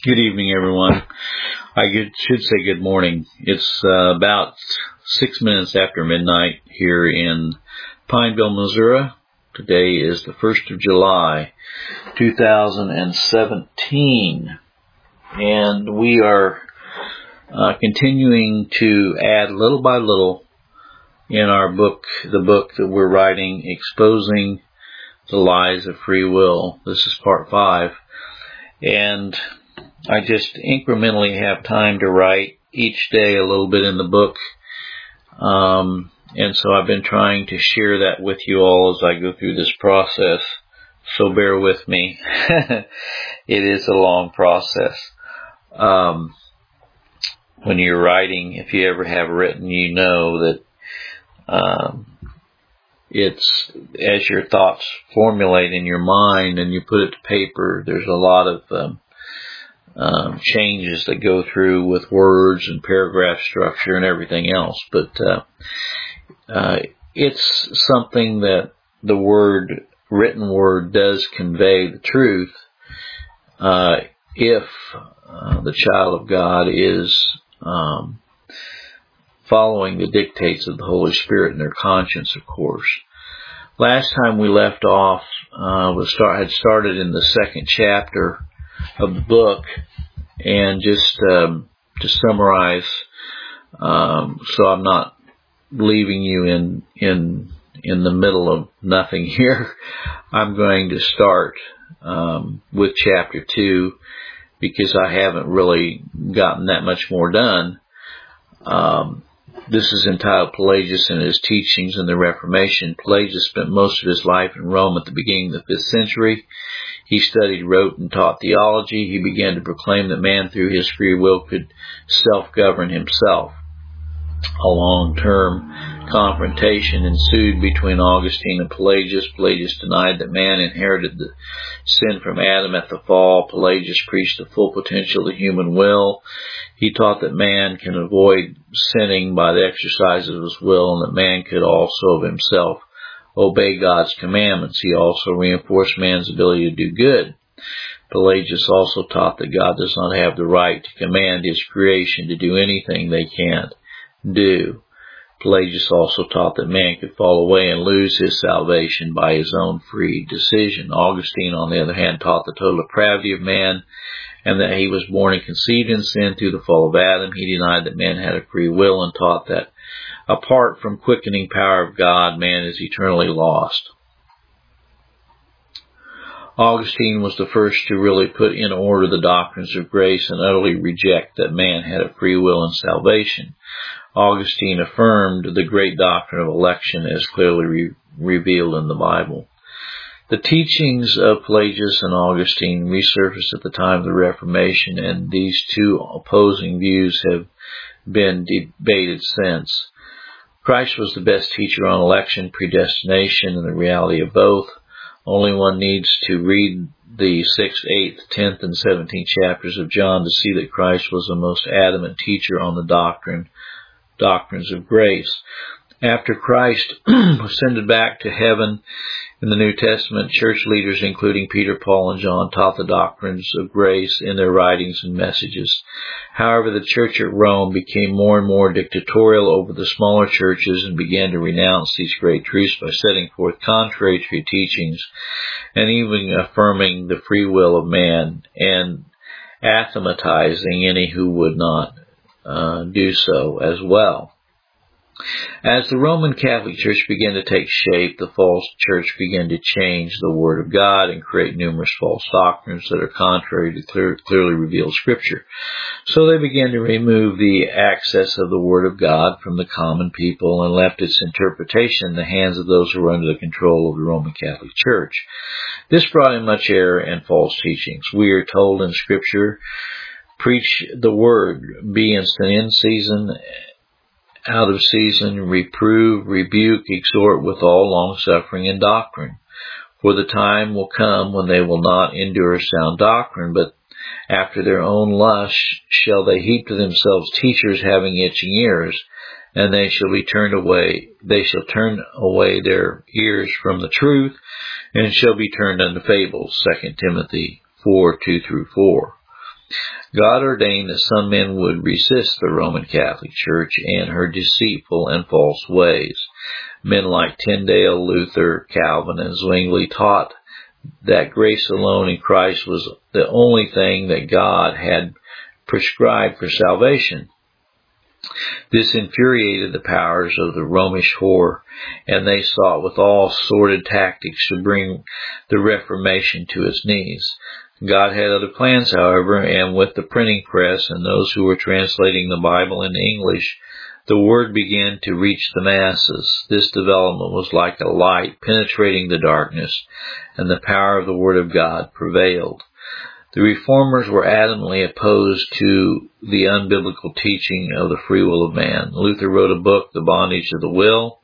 Good evening, everyone. Should say good morning. It's about 6 minutes after midnight here in Pineville, Missouri. Today is the 1st of July, 2017. And we are continuing to add little by little in our book, the book that we're writing, Exposing the Lies of Free Will. This is part 5. And I just incrementally have time to write each day a little bit in the book. And so I've been trying to share that with you all as I go through this process. So bear with me. It is a long process. When you're writing, if you ever have written, you know that it's as your thoughts formulate in your mind and you put it to paper, there's a lot of changes that go through with words and paragraph structure and everything else. But it's something that the written word does convey the truth if the child of God is following the dictates of the Holy Spirit in their conscience, of course. Last time we left off, had started in the second chapter of the book, and just to summarize, so I'm not leaving you in the middle of nothing here. I'm going to start with chapter 2 because I haven't really gotten that much more done. This is entitled Pelagius and His Teachings in the Reformation. Pelagius spent most of his life in Rome at the beginning of the 5th century. He studied, wrote, and taught theology. He began to proclaim that man through his free will could self-govern himself. A long-term confrontation ensued between Augustine and Pelagius. Pelagius denied that man inherited the sin from Adam at the fall. Pelagius preached the full potential of the human will. He taught that man can avoid sinning by the exercise of his will, and that man could also of himself obey God's commandments. He also reinforced man's ability to do good. Pelagius also taught that God does not have the right to command his creation to do anything they can't do. Pelagius also taught that man could fall away and lose his salvation by his own free decision. Augustine, on the other hand, taught the total depravity of man and that he was born and conceived in sin through the fall of Adam. He denied that man had a free will and taught that apart from quickening power of God, man is eternally lost. Augustine was the first to really put in order the doctrines of grace and utterly reject that man had a free will and salvation. Augustine affirmed the great doctrine of election as clearly revealed in the Bible. The teachings of Pelagius and Augustine resurfaced at the time of the Reformation, and these two opposing views have been debated since. Christ was the best teacher on election, predestination, and the reality of both. Only one needs to read the 6th, 8th, 10th, and 17th chapters of John to see that Christ was the most adamant teacher on the doctrines of grace. After Christ ascended back to heaven in the New Testament, church leaders, including Peter, Paul, and John, taught the doctrines of grace in their writings and messages. However, the church at Rome became more and more dictatorial over the smaller churches and began to renounce these great truths by setting forth contrary to teachings and even affirming the free will of man and anathematizing any who would not do so as well. As the Roman Catholic Church began to take shape, the false church began to change the Word of God and create numerous false doctrines that are contrary to clearly revealed Scripture. So they began to remove the access of the Word of God from the common people and left its interpretation in the hands of those who were under the control of the Roman Catholic Church. This brought in much error and false teachings. We are told in Scripture, preach the Word, be instant in season, out of season, reprove, rebuke, exhort with all long-suffering and doctrine. For the time will come when they will not endure sound doctrine, but after their own lust shall they heap to themselves teachers having itching ears, and they shall turn away their ears from the truth, and shall be turned unto fables. 2 Timothy 4:2-4. God ordained that some men would resist the Roman Catholic Church and her deceitful and false ways. Men like Tyndale, Luther, Calvin, and Zwingli taught that grace alone in Christ was the only thing that God had prescribed for salvation. This infuriated the powers of the Romish whore, and they sought with all sordid tactics to bring the Reformation to its knees. God had other plans, however, and with the printing press and those who were translating the Bible into English, the word began to reach the masses. This development was like a light penetrating the darkness, and the power of the Word of God prevailed. The Reformers were adamantly opposed to the unbiblical teaching of the free will of man. Luther wrote a book, The Bondage of the Will,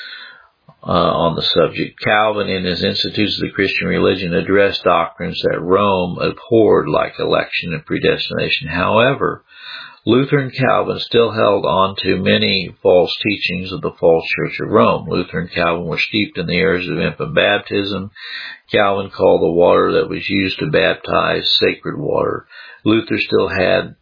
on the subject. Calvin, in his Institutes of the Christian Religion, addressed doctrines that Rome abhorred, like election and predestination. However, Luther and Calvin still held on to many false teachings of the false Church of Rome. Luther and Calvin were steeped in the errors of infant baptism. Calvin called the water that was used to baptize sacred water. Luther still had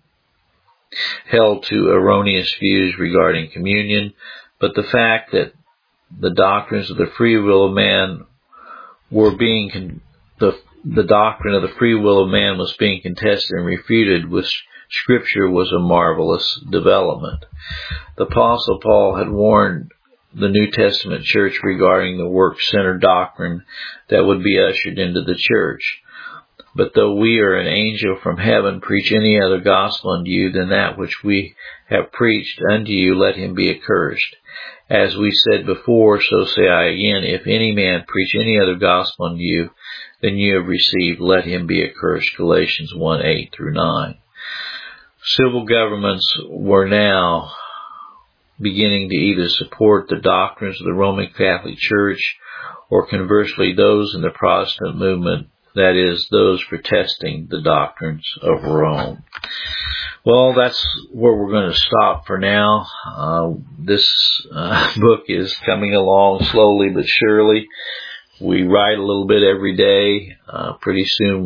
held to erroneous views regarding communion, but the fact that the doctrines of the free will of man were being the doctrine of the free will of man was being contested and refuted with Scripture was a marvelous development. The Apostle Paul had warned the New Testament church regarding the work-centered doctrine that would be ushered into the church. But though we or an angel from heaven preach any other gospel unto you than that which we have preached unto you, let him be accursed. As we said before, so say I again, if any man preach any other gospel unto you than you have received, let him be accursed. Galatians 1:8-9. Civil governments were now beginning to either support the doctrines of the Roman Catholic Church or conversely those in the Protestant movement, that is, those protesting the doctrines of Rome. Well, that's where we're going to stop for now. This book is coming along slowly but surely. We write a little bit every day. Pretty soon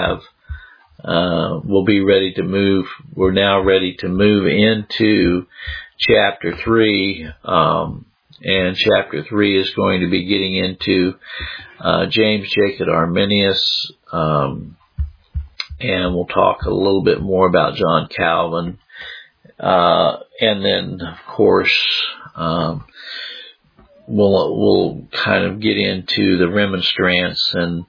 we'll be ready to move. We're now ready to move into chapter 3, and chapter 3 is going to be getting into James Jacob Arminius, and we'll talk a little bit more about John Calvin, and then of course we'll kind of get into the Remonstrance, and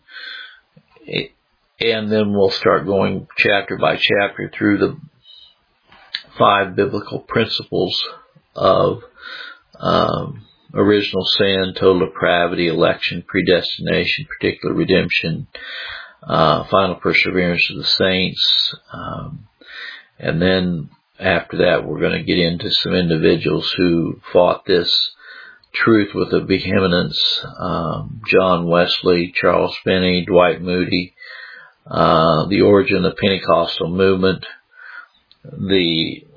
then we'll start going chapter by chapter through the 5 biblical principles of original sin, total depravity, election, predestination, particular redemption, final perseverance of the saints, and then after that we're going to get into some individuals who fought this truth with a vehemence. John Wesley, Charles Finney, Dwight Moody, the origin of the Pentecostal movement, the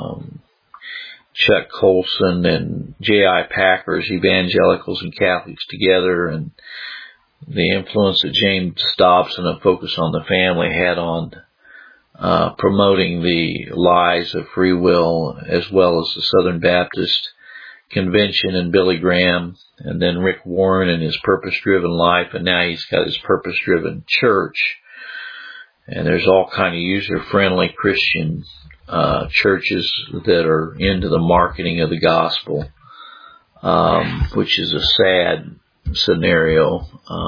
Chuck Colson and J.I. Packer's Evangelicals and Catholics Together, and the influence that James Dobson, A Focus on the Family, had on promoting the lies of free will, as well as the Southern Baptist Convention and Billy Graham, and then Rick Warren and his purpose-driven life, and now he's got his purpose-driven church. And there's all kind of user-friendly Christian churches that are into the marketing of the gospel, which is a sad scenario.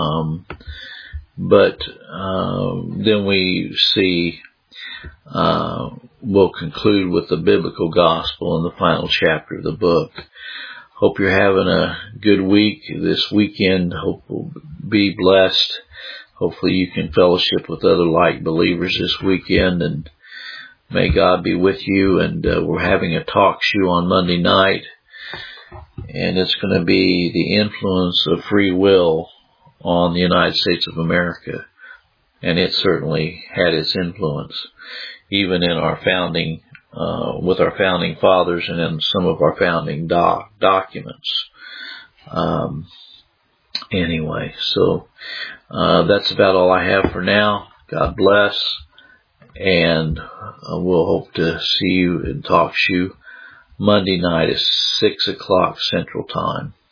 But then we see, we'll conclude with the biblical gospel in the final chapter of the book. Hope you're having a good week this weekend. Hope you'll be blessed. Hopefully you can fellowship with other like believers this weekend, and may God be with you. And we're having a talk show on Monday night, and it's going to be the influence of free will on the United States of America. And it certainly had its influence, even in our founding, with our founding fathers and in some of our founding documents. Anyway, so that's about all I have for now. God bless, And we'll hope to see you and talk to you Monday night at 6 o'clock Central Time.